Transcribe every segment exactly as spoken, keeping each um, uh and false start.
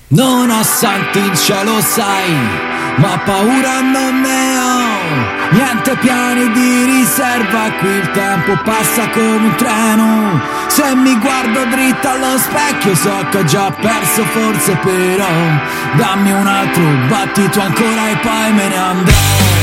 Non ho santi in cielo, sai, ma paura non ne ho. Niente piani di riserva, qui il tempo passa come un treno. Se mi guardo dritto allo specchio so che ho già perso forse, però dammi un altro battito ancora e poi me ne andrò.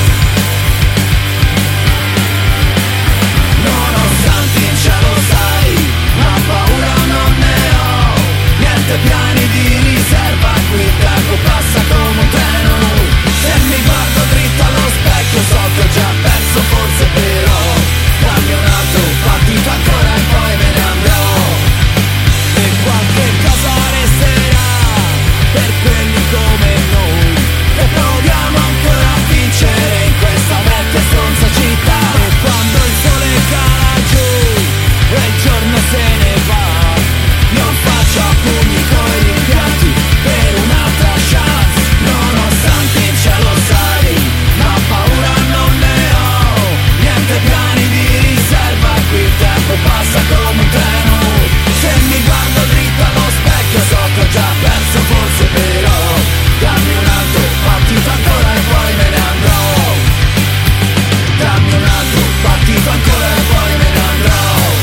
Non ho santi in cielo, sai, ma paura non ne ho. Niente piani di riserva, qui il tempo passa come un treno. Se mi guardo dritto allo specchio so che ho già perso forse, però dammi un altro battito ancora e poi me ne andrò. E qualche cosa resterà per quelli come noi, e proviamo ancora a vincere in questa vecchia stronza città. E quando il sole cala giù e il giorno se ne va, io faccio a pugni coi rimpianti per un'altra chance. Nonostante il cielo, sai, ma paura non ne ho. Niente piani di riserva, qui il tempo passa come un treno. Se mi guardo dritto allo specchio so che ho già perso forse, però dammi un altro battito ancora e poi me ne andrò. Dammi un altro battito ancora e poi me ne andrò.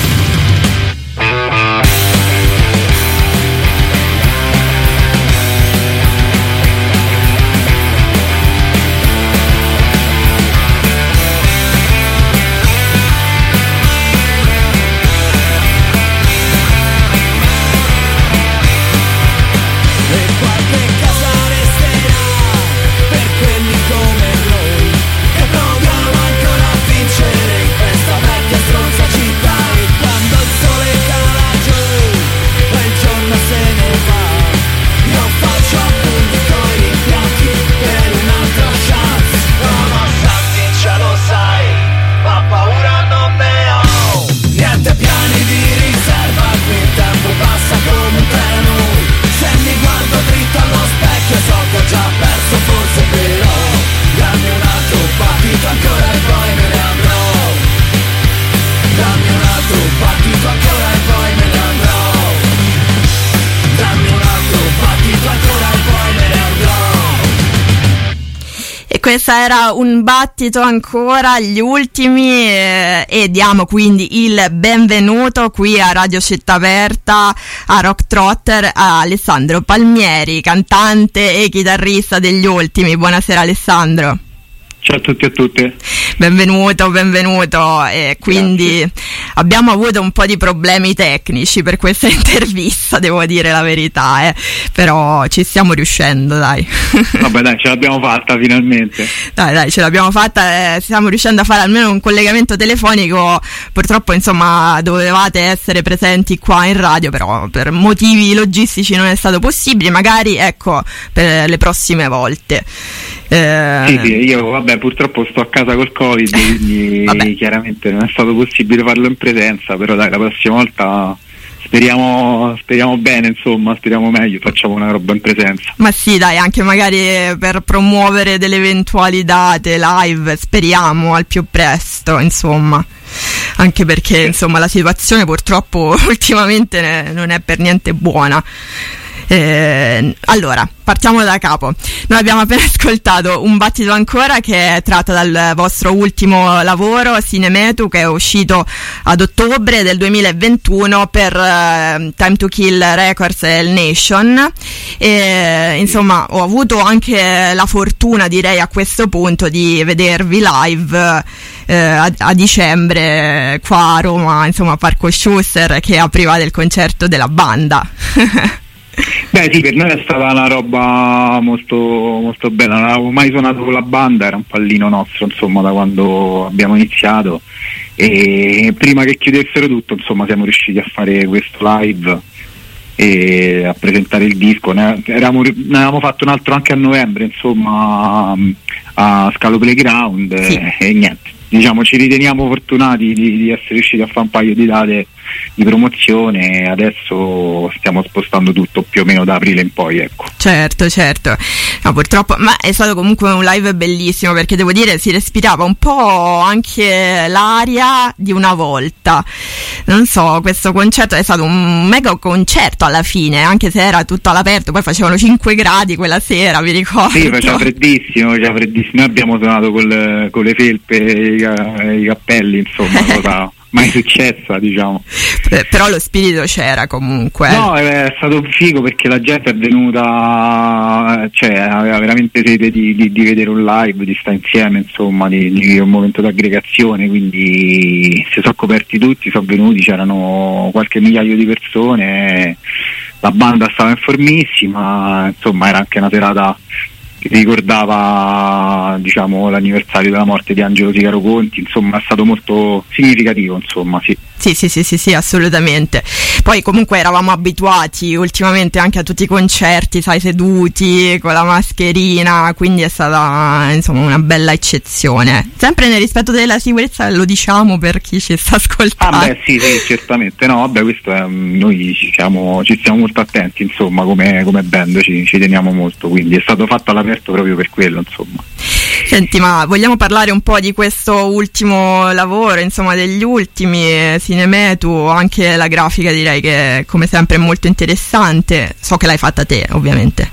Questa era un battito ancora, gli ultimi, eh, e diamo quindi il benvenuto qui a Radio Città Aperta a Rock Trotter a Alessandro Palmieri, cantante e chitarrista degli ultimi. Buonasera Alessandro. Ciao a tutti e a tutte. Benvenuto, benvenuto. E quindi Grazie. Abbiamo avuto un po' di problemi tecnici per questa intervista, devo dire la verità, eh. Però ci stiamo riuscendo, dai. Vabbè dai, ce l'abbiamo fatta finalmente. Dai, dai, ce l'abbiamo fatta, eh, stiamo riuscendo a fare almeno un collegamento telefonico. Purtroppo, insomma, dovevate essere presenti qua in radio, però per motivi logistici non è stato possibile. Magari, ecco, per le prossime volte. Eh... Sì, sì, io vabbè purtroppo sto a casa col Covid, quindi chiaramente non è stato possibile farlo in presenza, però dai, la prossima volta speriamo speriamo bene, insomma, speriamo meglio, facciamo una roba in presenza. Ma sì, dai, anche magari per promuovere delle eventuali date live, speriamo al più presto, insomma. Anche perché, insomma, la situazione purtroppo ultimamente non è per niente buona. Eh, allora, partiamo da capo. Noi abbiamo appena ascoltato Un battito ancora, che è tratto dal vostro ultimo lavoro Cinemetu, che è uscito ad ottobre del duemilaventuno per uh, Time to Kill Records e il Nation. E, insomma, ho avuto anche la fortuna, direi a questo punto, di vedervi live eh, a, a dicembre qua a Roma, insomma a Parco Schuster, che apriva del concerto della banda. Beh sì, per noi è stata una roba molto molto bella, non avevo mai suonato con la banda, era un pallino nostro, insomma, da quando abbiamo iniziato, e prima che chiudessero tutto, insomma, siamo riusciti a fare questo live e a presentare il disco. Ne, eravamo, ne avevamo fatto un altro anche a novembre, insomma, a Scalo Playground, sì. e, e niente, diciamo ci riteniamo fortunati di, di essere riusciti a fare un paio di date di promozione, adesso stiamo spostando tutto più o meno da aprile in poi, ecco. Certo, certo. No, purtroppo, ma è stato comunque un live bellissimo, perché devo dire si respirava un po' anche l'aria di una volta. Non so, questo concerto è stato un mega concerto alla fine, anche se era tutto all'aperto, poi facevano cinque gradi quella sera, mi ricordo. Sì, faceva freddissimo, faceva freddissimo. Noi abbiamo suonato col, con le felpe e i, i cappelli, insomma, cosa mai successa, diciamo. Però lo spirito c'era comunque. No, è stato figo perché la gente è venuta, cioè aveva veramente sede di, di, di vedere un live, di stare insieme, insomma, di, di un momento d'aggregazione, quindi si sono coperti tutti, sono venuti, c'erano qualche migliaio di persone, la banda stava in formissima, insomma era anche una serata che ricordava, diciamo, l'anniversario della morte di Angelo Sigaro Conti, insomma è stato molto significativo, insomma, sì. Sì, sì, sì, sì, sì, assolutamente. Poi comunque eravamo abituati ultimamente anche a tutti i concerti, sai, seduti, con la mascherina, quindi è stata, insomma, una bella eccezione. Sempre nel rispetto della sicurezza, lo diciamo per chi ci sta ascoltando. Ah beh, sì, sì, certamente. No, vabbè, questo è, noi ci siamo, ci stiamo molto attenti, insomma, come, come band, ci, ci teniamo molto, quindi è stato fatto all'aperto proprio per quello, insomma. Senti, ma vogliamo parlare un po' di questo ultimo lavoro, insomma, degli ultimi, Cinemetu, anche la grafica direi che come sempre è molto interessante, so che l'hai fatta te, ovviamente.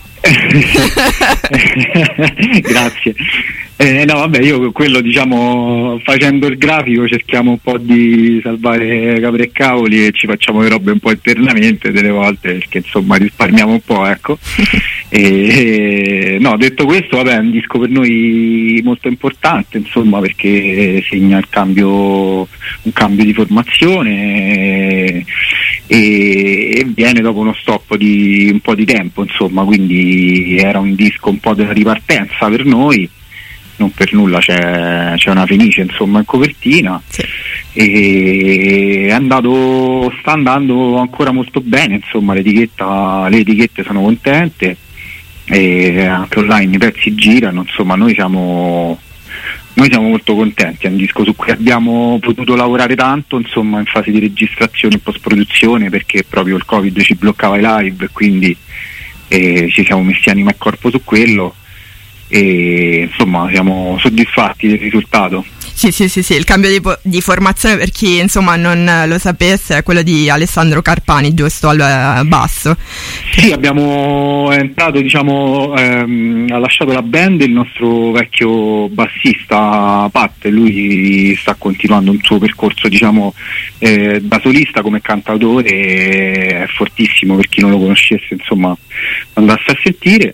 Grazie. Eh, no, vabbè, io quello, diciamo, facendo il grafico cerchiamo un po' di salvare capre e cavoli e ci facciamo le robe un po' internamente delle volte, perché insomma risparmiamo un po', ecco. e, e, no, detto questo, vabbè, è un disco per noi molto importante, insomma, perché segna il cambio, un cambio di formazione e, e viene dopo uno stop di un po' di tempo, insomma, quindi era un disco un po' della ripartenza per noi. Non per nulla c'è, c'è una Fenice, insomma, in copertina, sì. E è andato, sta andando ancora molto bene, insomma, l'etichetta, le etichette sono contente e anche online i pezzi girano, insomma, noi siamo noi siamo molto contenti, è un disco su cui abbiamo potuto lavorare tanto, insomma, in fase di registrazione e post-produzione, perché proprio il Covid ci bloccava i live, quindi eh, ci siamo messi anima e corpo su quello. E insomma siamo soddisfatti del risultato. Sì, sì, sì, sì, il cambio di, po- di formazione, per chi insomma non lo sapesse, è quello di Alessandro Carpani, giusto, al basso. Sì, abbiamo entrato, diciamo, ehm, ha lasciato la band il nostro vecchio bassista Pat, lui sta continuando un suo percorso, diciamo, eh, da solista come cantautore, è fortissimo, per chi non lo conoscesse, insomma, andasse a sentire.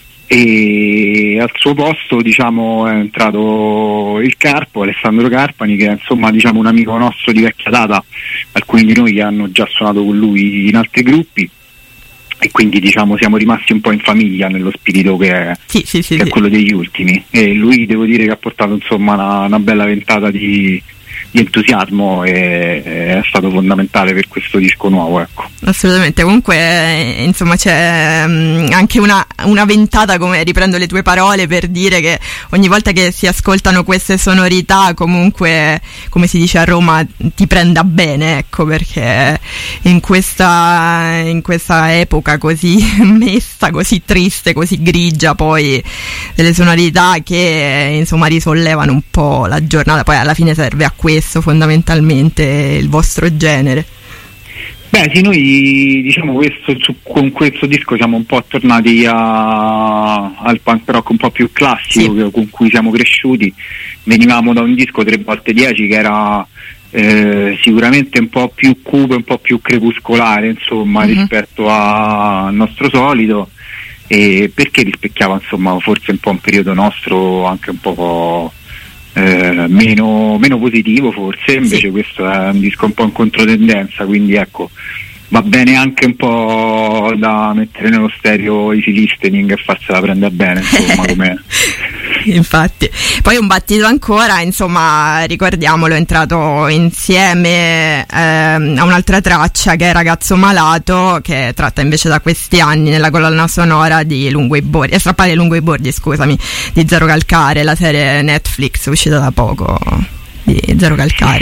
E al suo posto, diciamo, è entrato il Carpo, Alessandro Carpani, che è, insomma, diciamo, un amico nostro di vecchia data, alcuni di noi hanno già suonato con lui in altri gruppi e quindi, diciamo, siamo rimasti un po' in famiglia nello spirito che è, sì, sì, sì, che sì. è quello degli ultimi, e lui devo dire che ha portato, insomma, una, una bella ventata di di entusiasmo e è stato fondamentale per questo disco nuovo, ecco. Assolutamente, comunque insomma c'è um, anche una, una ventata, come riprendo le tue parole per dire che ogni volta che si ascoltano queste sonorità comunque, come si dice a Roma, ti prenda bene, ecco, perché in questa in questa epoca così mesta, così triste, così grigia, poi delle sonorità che insomma risollevano un po' la giornata, poi alla fine serve a questo fondamentalmente il vostro genere. Beh sì, noi diciamo questo, su, con questo disco siamo un po' tornati a, al punk rock un po' più classico, sì, con cui siamo cresciuti. Venivamo da un disco tre volte dieci che era eh, sicuramente un po' più cupo, un po' più crepuscolare, insomma, mm-hmm. rispetto a, al nostro solito, e perché rispecchiava, insomma, forse un po' un periodo nostro anche un po' Eh, meno, meno positivo, forse. Invece sì, questo è un disco un po' in controtendenza, quindi ecco, va bene anche un po' da mettere nello stereo Easy Listening e farsela prendere bene, insomma, com'è. Infatti, poi un battito ancora, insomma, ricordiamolo, è entrato insieme ehm, a un'altra traccia che è Ragazzo Malato, che tratta invece da questi anni nella colonna sonora di Lungo i Bordi, eh, strappare Lungo i Bordi, scusami, di Zero Calcare, la serie Netflix uscita da poco di Zero Calcare.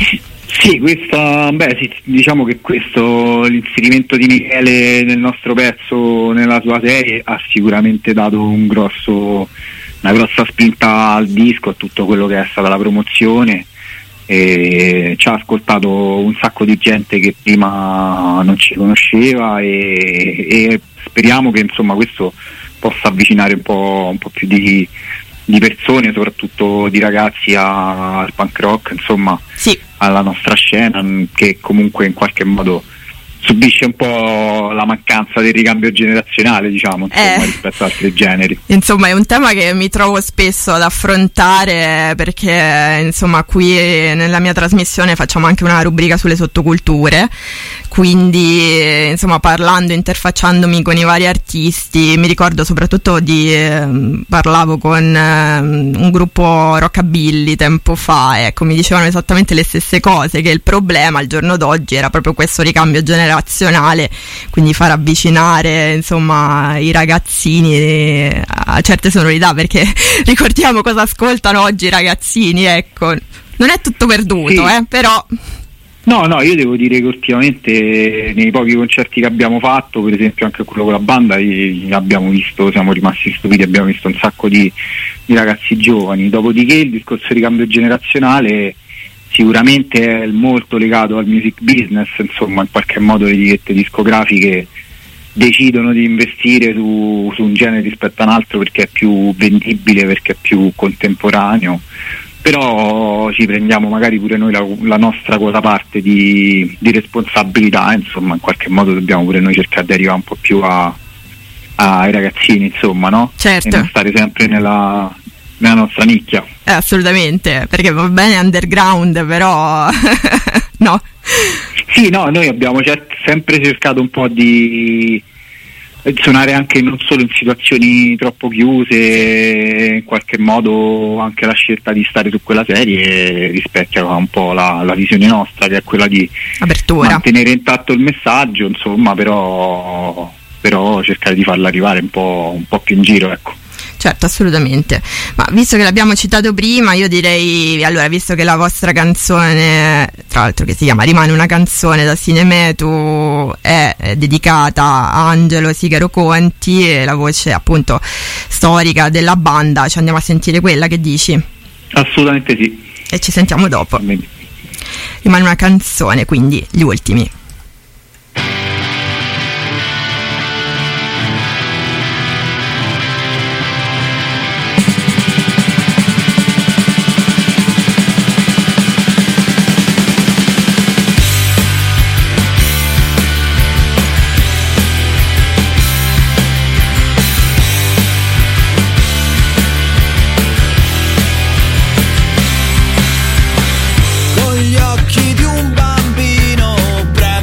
Sì, questa, beh, sì, diciamo che questo, l'inserimento di Michele nel nostro pezzo, nella sua serie, ha sicuramente dato un grosso, una grossa spinta al disco, a tutto quello che è stata la promozione, e ci ha ascoltato un sacco di gente che prima non ci conosceva, e, e speriamo che insomma questo possa avvicinare un po', un po' più di, di persone, soprattutto di ragazzi a, al punk rock, insomma, sì, alla nostra scena, che comunque in qualche modo subisce un po' la mancanza del ricambio generazionale, diciamo, insomma, eh, rispetto ad altri generi. Insomma, è un tema che mi trovo spesso ad affrontare, perché insomma qui nella mia trasmissione facciamo anche una rubrica sulle sottoculture, quindi insomma parlando, interfacciandomi con i vari artisti, mi ricordo soprattutto di eh, parlavo con eh, un gruppo rockabilly tempo fa, ecco, mi dicevano esattamente le stesse cose, che il problema al giorno d'oggi era proprio questo ricambio generazionale, quindi far avvicinare insomma i ragazzini a certe sonorità, perché ricordiamo cosa ascoltano oggi i ragazzini, ecco, non è tutto perduto, sì. eh, però No, no, io devo dire che ultimamente nei pochi concerti che abbiamo fatto, per esempio anche quello con la banda, abbiamo visto, siamo rimasti stupiti, abbiamo visto un sacco di, di ragazzi giovani. Dopodiché il discorso di cambio generazionale sicuramente è molto legato al music business, insomma, in qualche modo le etichette discografiche decidono di investire su, su un genere rispetto a un altro perché è più vendibile, perché è più contemporaneo. Però ci prendiamo magari pure noi la, la nostra quota parte di, di responsabilità, insomma, in qualche modo dobbiamo pure noi cercare di arrivare un po' più a, ai ragazzini, insomma, no? Certo. E non stare sempre nella, nella nostra nicchia. Eh, assolutamente, perché va bene underground, però no. Sì, no, noi abbiamo cer- sempre cercato un po' di suonare anche non solo in situazioni troppo chiuse, in qualche modo anche la scelta di stare su quella serie rispecchia un po' la, la visione nostra, che è quella di apertura, mantenere intatto il messaggio, insomma, però, però cercare di farla arrivare un po', un po' più in giro, ecco. Certo, assolutamente. Ma visto che l'abbiamo citato prima, io direi, allora, visto che la vostra canzone, tra l'altro che si chiama Rimane una canzone da Cinemetu, è, è dedicata a Angelo Sigaro Conti, e la voce appunto storica della banda, ci andiamo a sentire quella, che dici? Assolutamente sì. E ci sentiamo dopo. Bene. Rimane una canzone, quindi gli ultimi. Con gli occhi di un bambino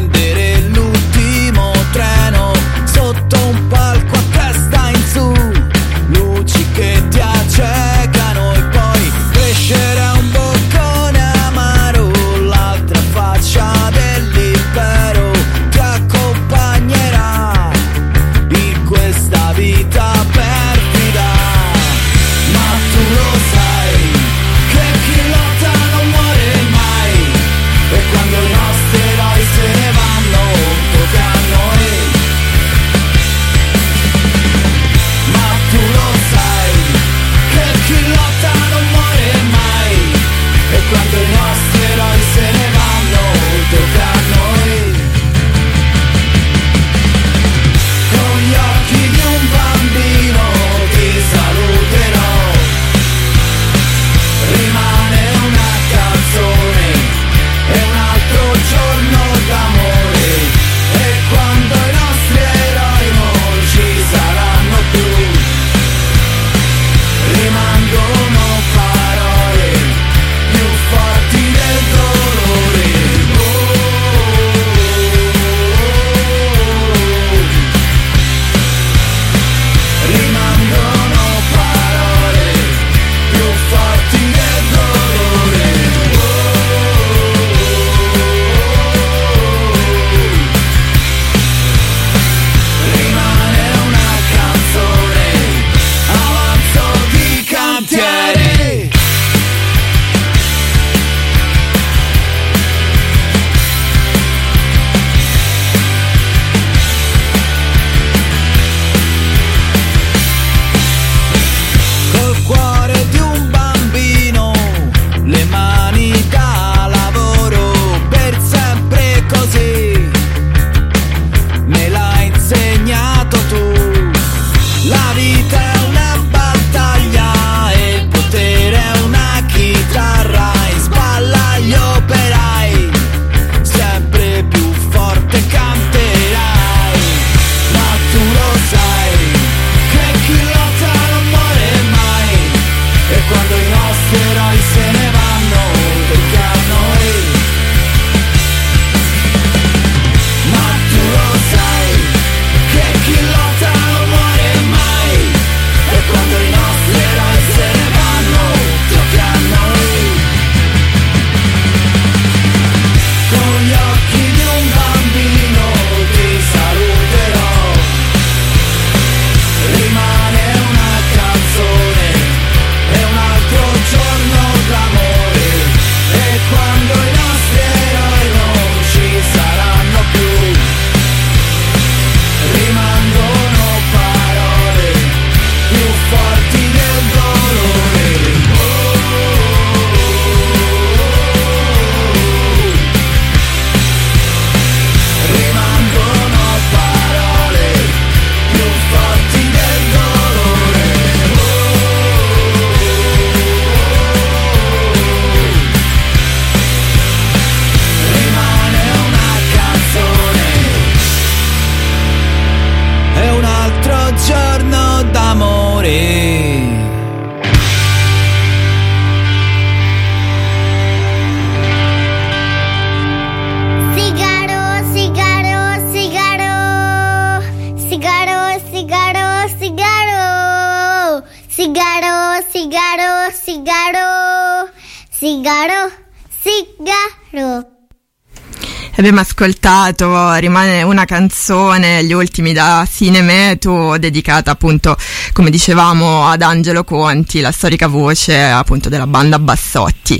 sigaro, sigaro, sigaro, sigaro, sigaro. Abbiamo ascoltato Rimane una canzone, gli ultimi da Cinemetu, dedicata appunto, come dicevamo, ad Angelo Conti, la storica voce appunto della banda Bassotti.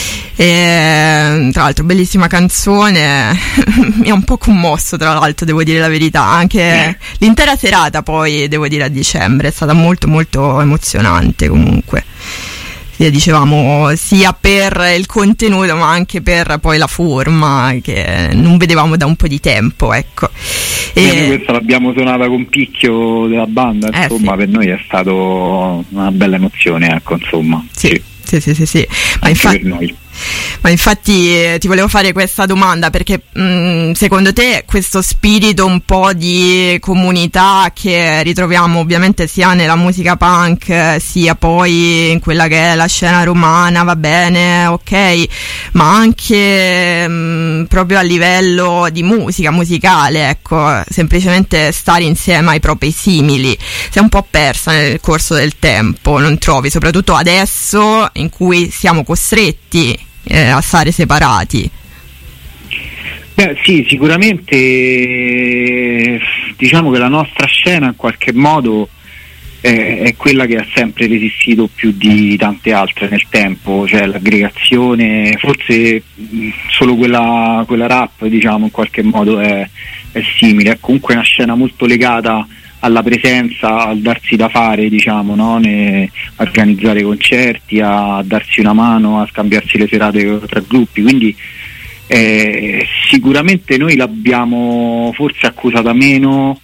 E, tra l'altro, bellissima canzone, mi ha un po' commosso, tra l'altro, devo dire la verità, anche l'intera serata poi, devo dire, a dicembre è stata molto molto emozionante comunque. Dicevamo sia per il contenuto ma anche per poi la forma che non vedevamo da un po' di tempo, ecco. E noi questa l'abbiamo suonata con picchio della banda, eh, insomma sì. Per noi è stato una bella emozione, ecco, insomma. Sì, sì, sì, sì, sì. Ma infatti, per noi. Ma infatti eh, ti volevo fare questa domanda perché mh, secondo te questo spirito un po' di comunità che ritroviamo ovviamente sia nella musica punk eh, sia poi in quella che è la scena romana, va bene, ok, ma anche mh, proprio a livello di musica, musicale, ecco, semplicemente stare insieme ai propri simili si è un po' persa nel corso del tempo, non trovi? Soprattutto adesso in cui siamo costretti Eh, a stare separati. Beh sì, sicuramente diciamo che la nostra scena in qualche modo è, è quella che ha sempre resistito più di tante altre nel tempo, cioè l'aggregazione, forse solo quella, quella rap diciamo in qualche modo è, è simile, è comunque una scena molto legata alla presenza, al darsi da fare, diciamo, no? Ne, a organizzare concerti, a darsi una mano, a scambiarsi le serate tra gruppi, quindi eh, sicuramente noi l'abbiamo forse accusata meno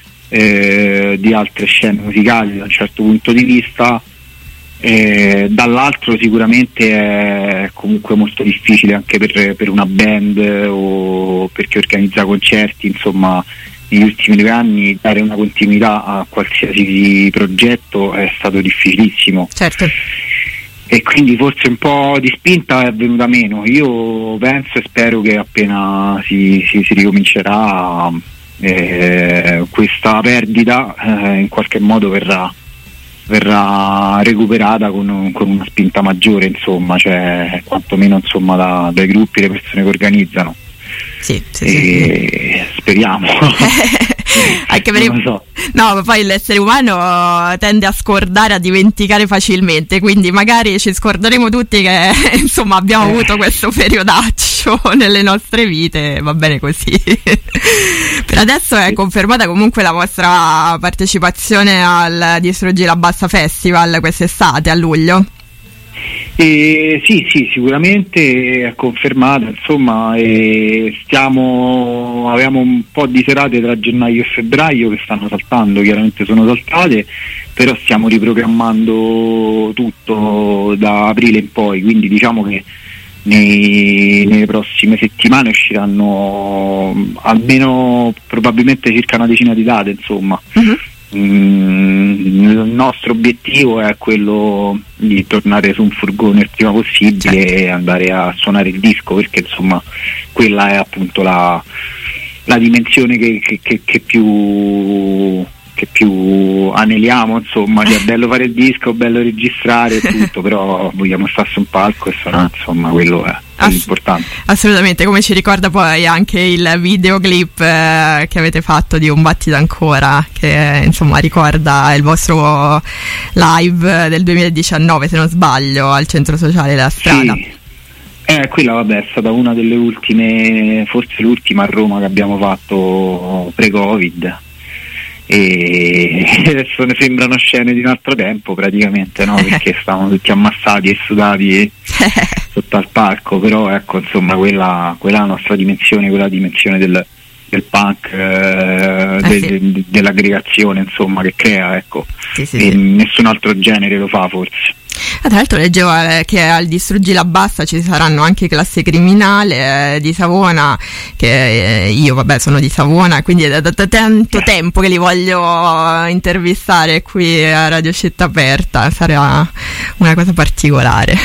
eh, di altre scene musicali da un certo punto di vista, eh, dall'altro sicuramente è comunque molto difficile anche per, per una band o per chi organizza concerti, insomma. Negli ultimi due anni dare una continuità a qualsiasi progetto è stato difficilissimo. Certo. E quindi forse un po' di spinta è venuta meno. Io penso e spero che appena si, si, si ricomincerà eh, questa perdita eh, in qualche modo verrà verrà recuperata con, con una spinta maggiore, insomma, cioè quantomeno insomma da, dai gruppi, le persone che organizzano. Sì, sì, e sì. Speriamo. Anche per non lo so. No, poi l'essere umano tende a scordare, a dimenticare facilmente, quindi magari ci scorderemo tutti che insomma abbiamo eh. avuto questo periodaccio nelle nostre vite, va bene così. Per adesso è confermata comunque la vostra partecipazione al Distruggi la Bassa Festival quest'estate a luglio? Eh, sì, sì, sicuramente è confermata, insomma, eh, stiamo, abbiamo un po' di serate tra gennaio e febbraio che stanno saltando, chiaramente sono saltate, però stiamo riprogrammando tutto da aprile in poi, quindi diciamo che nei, nelle prossime settimane usciranno almeno probabilmente circa una decina di date, insomma. Uh-huh. Mm, il nostro obiettivo è quello di tornare su un furgone il prima possibile, certo, e andare a suonare il disco, perché insomma quella è appunto la, la dimensione che, che, che, che più che più aneliamo, insomma, che è bello fare il disco, bello registrare e tutto, però vogliamo stare su un palco e suonare, insomma, quello è Ass- l'importante. Assolutamente, come ci ricorda poi anche il videoclip eh, che avete fatto di Un battito ancora, che insomma ricorda il vostro live del duemiladiciannove, se non sbaglio, al centro sociale della Strada. Sì. Eh, quella vabbè è stata una delle ultime, forse l'ultima a Roma che abbiamo fatto pre-Covid. E adesso ne sembrano scene di un altro tempo praticamente, no? Perché stavano tutti ammassati e sudati sotto al palco, però ecco, insomma, quella, quella è la nostra dimensione, quella dimensione del, del punk, eh, de, sì. de, dell'aggregazione, insomma, che crea, ecco, sì, sì, e sì. Nessun altro genere lo fa forse. Ah, tra l'altro leggevo eh, che al Distruggi la Bassa ci saranno anche Classe Criminale eh, di Savona, che eh, io vabbè sono di Savona, quindi è da, da, da tanto tempo che li voglio intervistare qui a Radio Città Aperta, sarà una cosa particolare.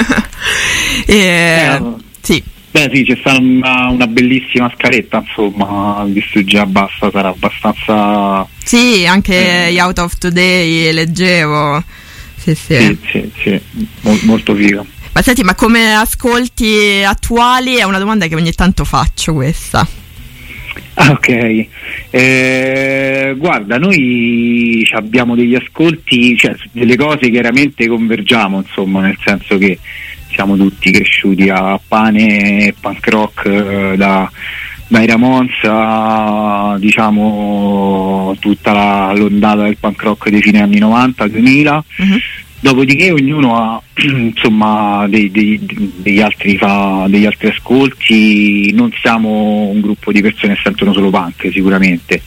e, eh, sì. Beh sì, c'è stata una, una bellissima scaletta, insomma, il Distruggi la Bassa sarà abbastanza... Sì, anche eh. gli Out of Today leggevo. sì, sì. Sì, sì, sì. Mol, molto figo. Ma senti, ma come ascolti attuali? È una domanda che ogni tanto faccio questa. Ah, ok. Eh, guarda, noi abbiamo degli ascolti, cioè delle cose chiaramente convergiamo, insomma, nel senso che siamo tutti cresciuti a pane e punk rock, eh, da, dai Ramones a, diciamo, tutta la, l'ondata del punk rock dei fine anni novanta, duemila. Uh-huh. Dopodiché ognuno ha insomma dei, dei, degli altri fa degli altri ascolti, non siamo un gruppo di persone che sentono solo punk sicuramente.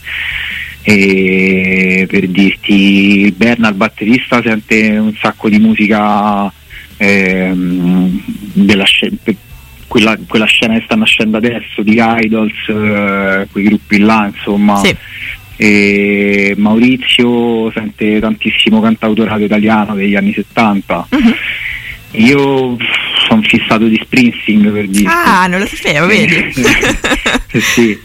E per dirti, il Bernard, batterista, sente un sacco di musica ehm, della scena, quella, quella scena che sta nascendo adesso di Idols, eh, quei gruppi là, insomma. Sì. E Maurizio sente tantissimo cantautorato italiano degli anni settanta. Uh-huh. Io sono fissato di Springsteen, per dire. Ah, non lo sapevo, vedi? Sì.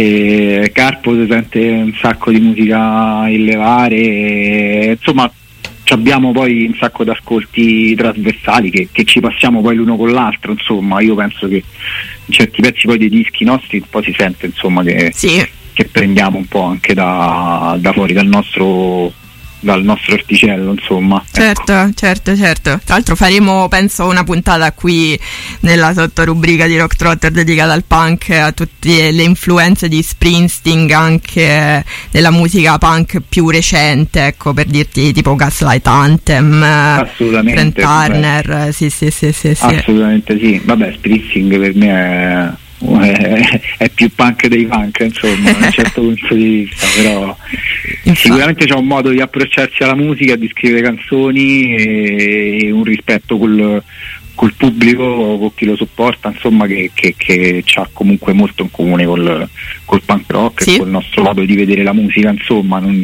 E Carpo sente un sacco di musica in levare, e, insomma abbiamo poi un sacco di ascolti trasversali che, che ci passiamo poi l'uno con l'altro, insomma. Io penso che in certi pezzi poi dei dischi nostri un po' si sente, insomma, che sì. che prendiamo un po' anche da, da fuori dal nostro dal nostro orticello, insomma. Certo, ecco. certo, certo. Tra l'altro faremo, penso, una puntata qui nella sottorubrica di Rock Trotter dedicata al punk, a tutte le influenze di Springsteen, anche della musica punk più recente, ecco, per dirti tipo Gaslight Anthem, assolutamente, Trent Turner, sì, sì, sì, sì, sì. Assolutamente sì. Vabbè, Springsteen per me è È, è più punk dei punk, insomma, da un certo punto di vista, però infatti sicuramente c'è un modo di approcciarsi alla musica, di scrivere canzoni e, e un rispetto col, col pubblico, con chi lo sopporta, insomma, che, che, che c'ha comunque molto in comune col, col punk rock, sì, e col nostro modo di vedere la musica, insomma, non,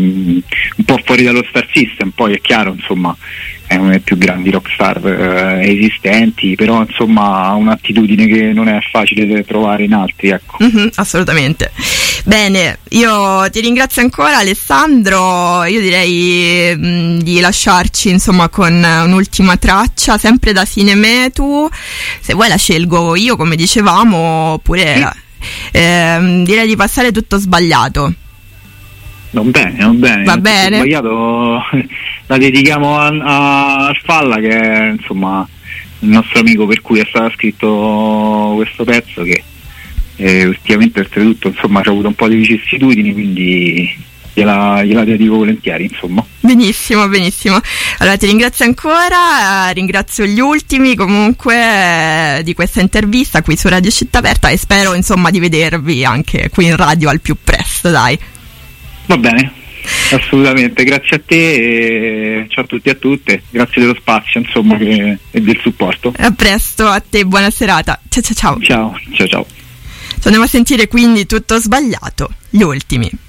un po' fuori dallo Star System. Poi è chiaro, insomma, è uno dei più grandi rockstar eh, esistenti, però insomma ha un'attitudine che non è facile da trovare in altri, ecco. Mm-hmm, assolutamente. Bene, io ti ringrazio ancora, Alessandro. Io direi mh, di lasciarci, insomma, con un'ultima traccia, sempre da Cinemetu. Se vuoi la scelgo io, come dicevamo, oppure sì. eh, direi di passare Tutto Sbagliato. Non bene, non bene. Va bene. Sbagliato, la dedichiamo a, a, a Falla, che è, insomma, il nostro amico per cui è stato scritto questo pezzo, che eh, ultimamente oltretutto, insomma, c'ha avuto un po' di vicissitudini, quindi gliela, gliela dedico volentieri, insomma. Benissimo, benissimo. Allora ti ringrazio ancora, eh, ringrazio gli ultimi comunque eh, di questa intervista qui su Radio Città Aperta, e spero, insomma, di vedervi anche qui in radio al più presto, dai. Va bene, assolutamente, grazie a te e ciao a tutti e a tutte, grazie dello spazio, insomma, che, e del supporto. A presto, a te, buona serata. Ciao ciao ciao. Ciao, ciao ciao. Ci andiamo a sentire quindi Tutto Sbagliato, gli ultimi.